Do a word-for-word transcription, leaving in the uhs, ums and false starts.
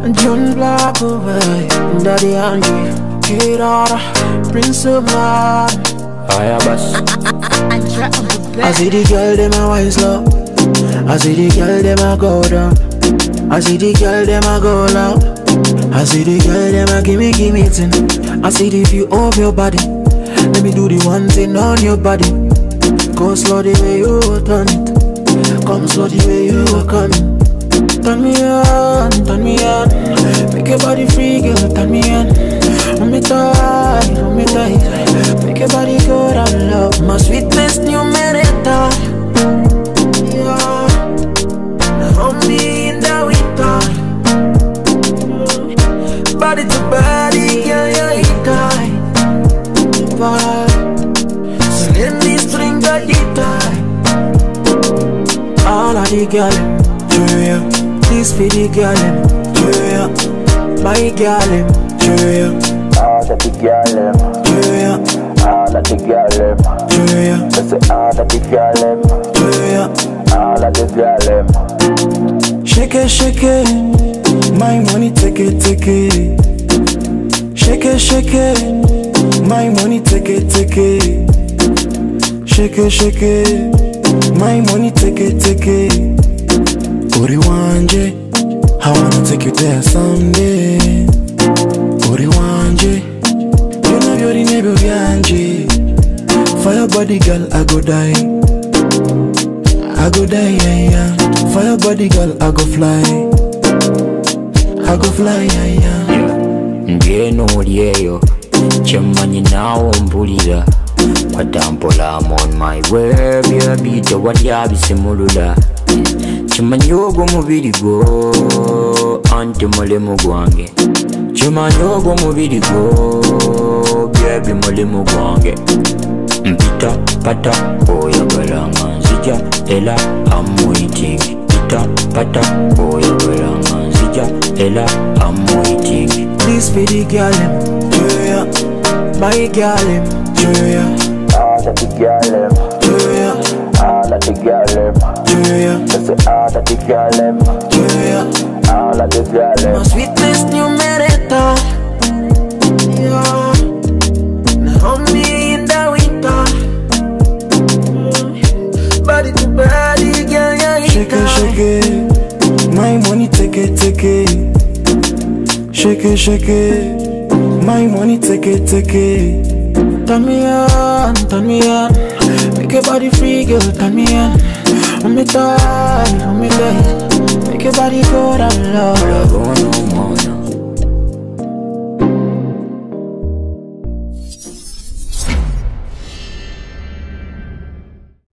John Black away, Daddy Andre, Kirara, Prince of Man. Hiya, boss. I see the girl, them a wine slow. I see the girl, them a go down. I see the girl, them a go loud. I see the girl, them a gimme, gimme tin. I see the view of your body. Let me do the one thing on your body. Go slow the way you turn it. Come slow the way you are coming. Turn me on, turn me on. Make your body free, girl, turn me on. Hold me tight, hold me tight. Make your body go down low. My sweetest new merita. Yeah. Hold me in the winter. Body to body, yeah, yeah, it tight. So let me string the guitar. All of the girl, yeah. This for the girl, yeah. My girl, yeah. All of the girl, yeah. All of the girl, yeah. That's it, all of the girl, yeah. All of the girl. Shake it, shake it. My money, take it, take it. Shake it, shake it. My money, take it, take it. Shake it, shake it. My money, take it, take it. Uri wanje, I wanna take you there someday. Uri wanje, you know you're the neighbor yanje. For your body, girl, I go die. I go die, yeah, yeah. For your body, girl, I go fly. I go fly, yeah, yeah. Ngeno liyeyo, chemanyi nawo mpulira. Watampola, I'm on my way, baby. Tewali abisimulula. Chimanyi ogwo mubiri gwo, anti mulimu gwange. Chimanyi ogwo mubiri gwo, baby mulimu gwange. Mpita pata oyagala nga nzija, ela I'm waiting. Pita pata oyagala nga nzija, ela I'm waiting. This for the girl, yeah. My girl, yeah. All of the girl, yeah. All of the girl, yeah. That's it, all of the girl, yeah. All of the girl. My sweetest new merita. Yeah. Now hold me in the winter. Body to body, girl, yeah. Shake it, shake it. My money, take it, take it. Shake it, shake it. My money, take it, take it. Turn me on, turn me on. Make your body free, girl, turn me on. Hold me tight, hold me tight. Make your body go down low. But I go no more.